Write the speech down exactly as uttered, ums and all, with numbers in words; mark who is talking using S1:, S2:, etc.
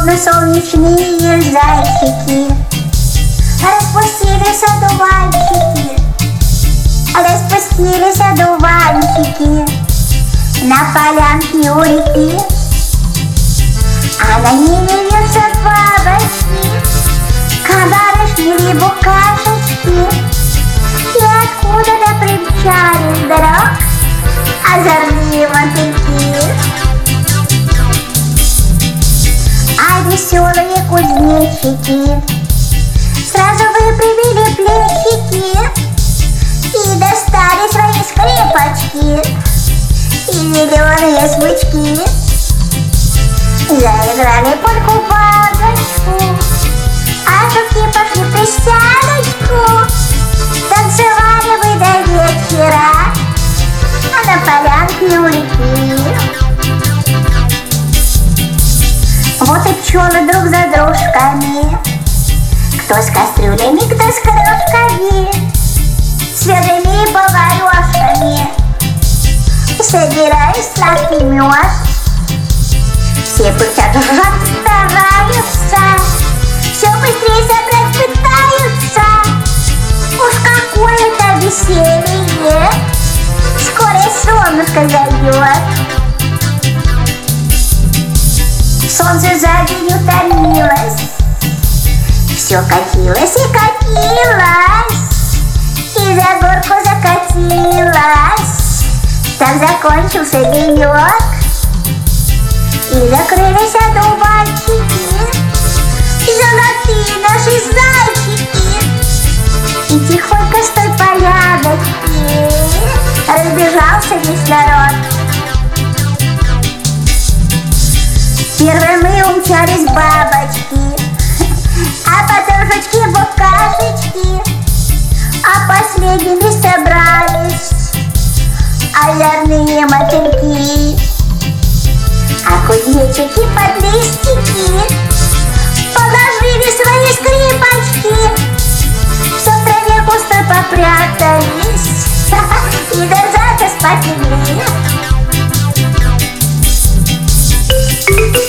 S1: словно солнечные зайчики, распустились одуванчики, распустились одуванчики на полянке у реки, а на ними вьются бабочки, барышни, букашечки, и откуда-то примчались вдруг озорные мотыльки. А веселые кузнечики сразу выпрямили плечики и достали свои скрипочки и зеленые смычки. Заиграли польку-бабочку, а шутки пошли в присядочку. Танцевали вы до вечера, а на полянке у реки. Вот и пчелы друг за дружками, кто с кастрюлями, кто с кружками, свежими поварешками, собираясь сладкий мед. Все пыхтят, жужжат, стараются, все быстрее собрать пытаются. Уж какое-то веселье, скоро солнышко зайдет. Солнце за день утомилось, все катилось и катилось, и за горку закатилось. Там закончился денек, и закрылись одуванчики, золотые наши зайчики. И тихонько с той поляночки разбежался весь народ. Первыми умчались бабочки, а потом жучки-букашечки, а последними собрались озорные мотыльки. А кузнечики под листики положили свои скрипочки, все в траве густой попрятались и до завтра спать легли.